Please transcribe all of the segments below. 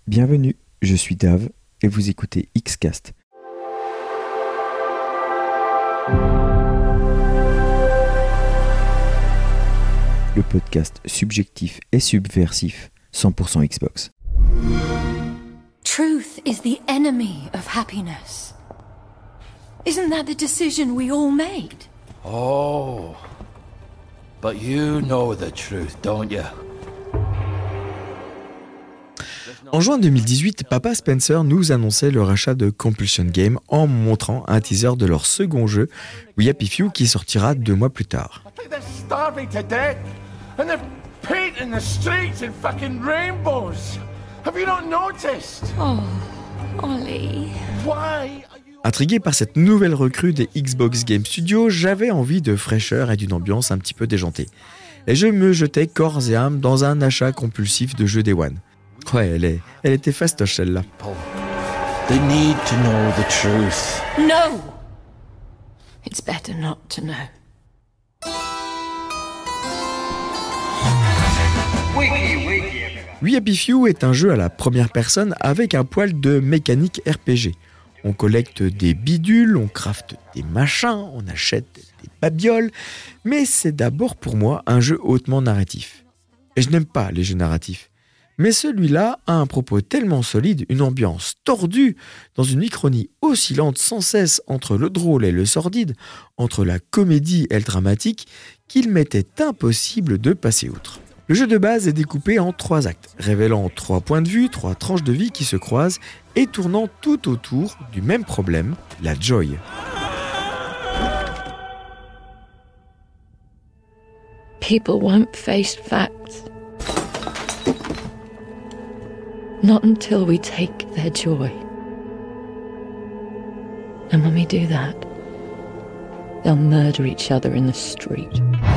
Bienvenue, je suis Dave et vous écoutez Xcast. Le podcast subjectif et subversif 100% Xbox. Truth is the enemy of happiness. Isn't that the decision we all made? Oh, but you know the truth, don't you? En juin 2018, Papa Spencer nous annonçait le rachat de Compulsion Games en montrant un teaser de leur second jeu, We Happy Few, qui sortira 2 mois plus tard. They're starving to death, and they're painting the streets in fucking rainbows. Have you not noticed? Oh, Ollie. Why are you... Intrigué par cette nouvelle recrue des Xbox Game Studios, j'avais envie de fraîcheur et d'une ambiance un petit peu déjantée. Et je me jetais corps et âme dans un achat compulsif de jeux Day One. Ouais, elle était fastoche celle-là. They need to know the truth. No! It's better not to know. We Happy Few est un jeu à la première personne avec un poil de mécanique RPG. On collecte des bidules, on crafte des machins, on achète des babioles, mais c'est d'abord pour moi un jeu hautement narratif. Et je n'aime pas les jeux narratifs. Mais celui-là a un propos tellement solide, une ambiance tordue, dans une uchronie oscillante sans cesse entre le drôle et le sordide, entre la comédie et le dramatique, qu'il m'était impossible de passer outre. Le jeu de base est découpé en 3 actes, révélant 3 points de vue, 3 tranches de vie qui se croisent et tournant tout autour du même problème, la joy. People won't face facts. Not until we take their joy. And when we do that, they'll murder each other in the street.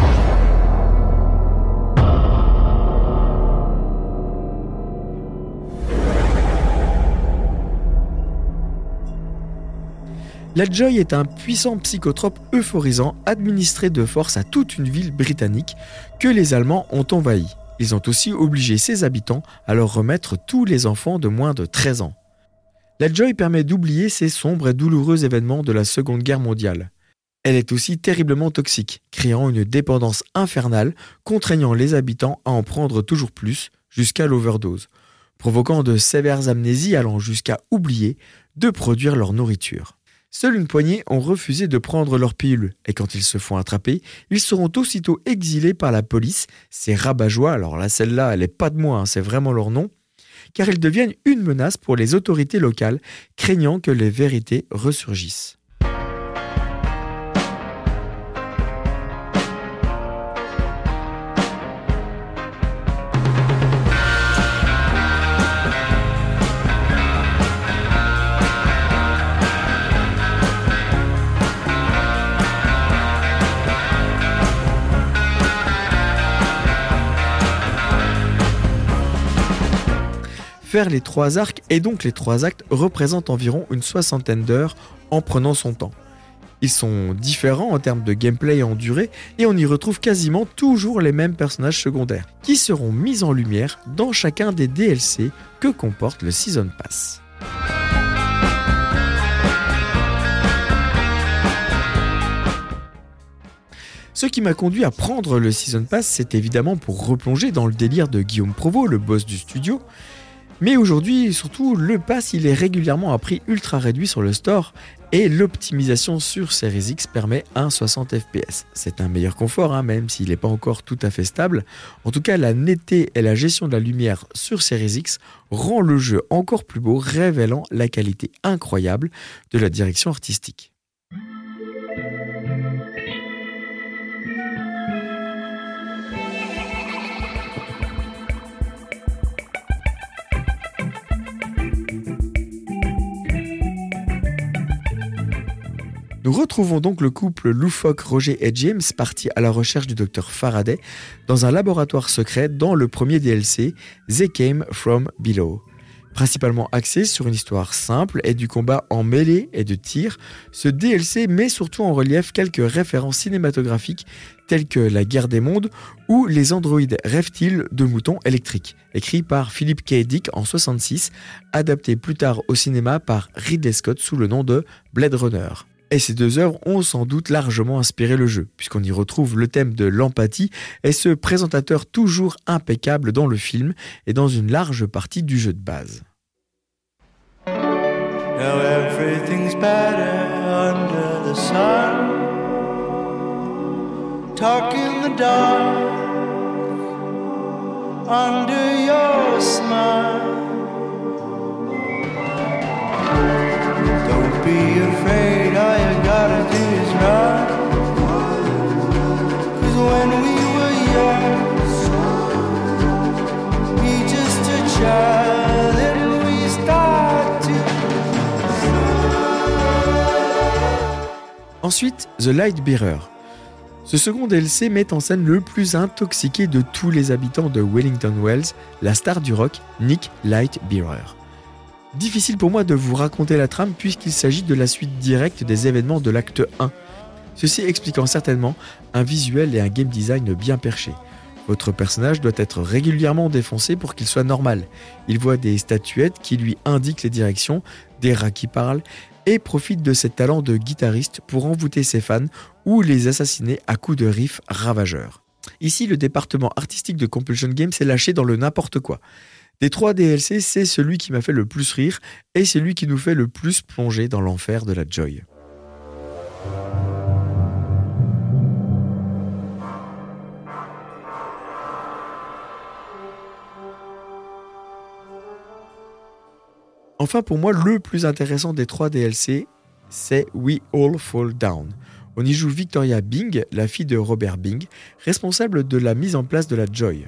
La joy est un puissant psychotrope euphorisant administré de force à toute une ville britannique que les Allemands ont envahi. Ils ont aussi obligé ses habitants à leur remettre tous les enfants de moins de 13 ans. La joy permet d'oublier ces sombres et douloureux événements de la Seconde Guerre mondiale. Elle est aussi terriblement toxique, créant une dépendance infernale, contraignant les habitants à en prendre toujours plus, jusqu'à l'overdose, provoquant de sévères amnésies allant jusqu'à oublier de produire leur nourriture. Seule une poignée ont refusé de prendre leur pilule, et quand ils se font attraper, ils seront aussitôt exilés par la police, ces rabat-joie, alors là celle-là elle est pas de moi, c'est vraiment leur nom, car ils deviennent une menace pour les autorités locales, craignant que les vérités ressurgissent. Faire les 3 arcs et donc les 3 actes représente environ une 60aine d'heures en prenant son temps. Ils sont différents en termes de gameplay et en durée et on y retrouve quasiment toujours les mêmes personnages secondaires qui seront mis en lumière dans chacun des DLC que comporte le Season Pass. Ce qui m'a conduit à prendre le Season Pass, c'est évidemment pour replonger dans le délire de Guillaume Provost, le boss du studio. Mais aujourd'hui, surtout, le pass il est régulièrement à prix ultra réduit sur le store et l'optimisation sur Series X permet un 60 fps. C'est un meilleur confort, même s'il n'est pas encore tout à fait stable. En tout cas, la netteté et la gestion de la lumière sur Series X rend le jeu encore plus beau, révélant la qualité incroyable de la direction artistique. Nous retrouvons donc le couple loufoque Roger et James partis à la recherche du docteur Faraday dans un laboratoire secret dans le premier DLC, They Came From Below. Principalement axé sur une histoire simple et du combat en mêlée et de tir, ce DLC met surtout en relief quelques références cinématographiques telles que La Guerre des Mondes ou Les androïdes rêvent-ils de moutons électriques, écrit par Philip K. Dick en 1966, adapté plus tard au cinéma par Ridley Scott sous le nom de Blade Runner. Et ces deux œuvres ont sans doute largement inspiré le jeu, puisqu'on y retrouve le thème de l'empathie et ce présentateur toujours impeccable dans le film et dans une large partie du jeu de base. Now everything's better under the sun. Talk in the dark under your smile. Don't be afraid, all you gotta do is run. 'Cause when we were young, we just a child, then we start to. Ensuite, The Lightbearer. Ce second DLC met en scène le plus intoxiqué de tous les habitants de Wellington Wells, la star du rock, Nick Lightbearer. Difficile pour moi de vous raconter la trame puisqu'il s'agit de la suite directe des événements de l'acte 1. Ceci expliquant certainement un visuel et un game design bien perché. Votre personnage doit être régulièrement défoncé pour qu'il soit normal. Il voit des statuettes qui lui indiquent les directions, des rats qui parlent et profite de ses talents de guitariste pour envoûter ses fans ou les assassiner à coups de riffs ravageurs. Ici, le département artistique de Compulsion Games s'est lâché dans le n'importe quoi. Des 3 DLC, c'est celui qui m'a fait le plus rire et celui qui nous fait le plus plonger dans l'enfer de la joy. Enfin, pour moi, le plus intéressant des 3 DLC, c'est We All Fall Down. On y joue Victoria Bing, la fille de Robert Bing, responsable de la mise en place de la Joy.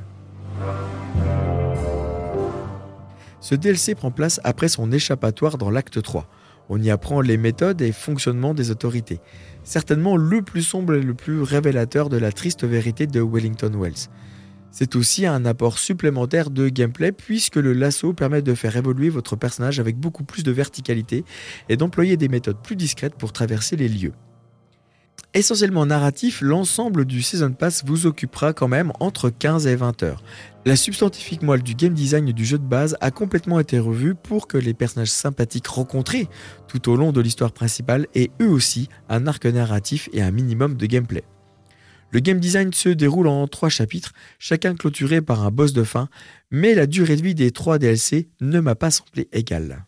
Ce DLC prend place après son échappatoire dans l'acte 3. On y apprend les méthodes et fonctionnements des autorités. Certainement le plus sombre et le plus révélateur de la triste vérité de Wellington Wells. C'est aussi un apport supplémentaire de gameplay puisque le lasso permet de faire évoluer votre personnage avec beaucoup plus de verticalité et d'employer des méthodes plus discrètes pour traverser les lieux. Essentiellement narratif, l'ensemble du Season Pass vous occupera quand même entre 15 et 20 heures. La substantifique moelle du game design du jeu de base a complètement été revue pour que les personnages sympathiques rencontrés tout au long de l'histoire principale aient eux aussi un arc narratif et un minimum de gameplay. Le game design se déroule en 3 chapitres, chacun clôturé par un boss de fin, mais la durée de vie des 3 DLC ne m'a pas semblé égale.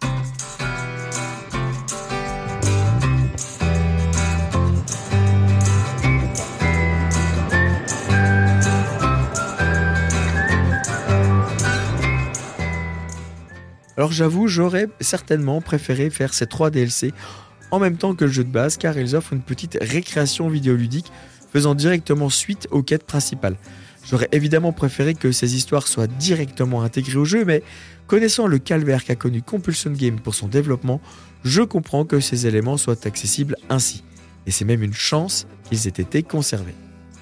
Alors j'avoue, j'aurais certainement préféré faire ces 3 DLC en même temps que le jeu de base car ils offrent une petite récréation vidéoludique faisant directement suite aux quêtes principales. J'aurais évidemment préféré que ces histoires soient directement intégrées au jeu, mais connaissant le calvaire qu'a connu Compulsion Games pour son développement, je comprends que ces éléments soient accessibles ainsi. Et c'est même une chance qu'ils aient été conservés.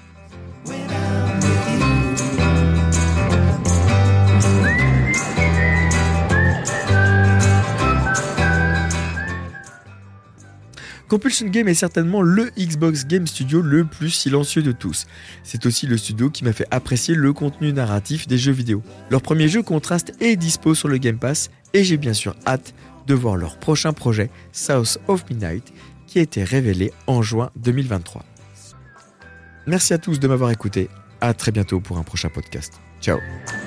Compulsion Games est certainement le Xbox Game Studio le plus silencieux de tous. C'est aussi le studio qui m'a fait apprécier le contenu narratif des jeux vidéo. Leur premier jeu Contrast est dispo sur le Game Pass et j'ai bien sûr hâte de voir leur prochain projet South of Midnight qui a été révélé en juin 2023. Merci à tous de m'avoir écouté, à très bientôt pour un prochain podcast. Ciao.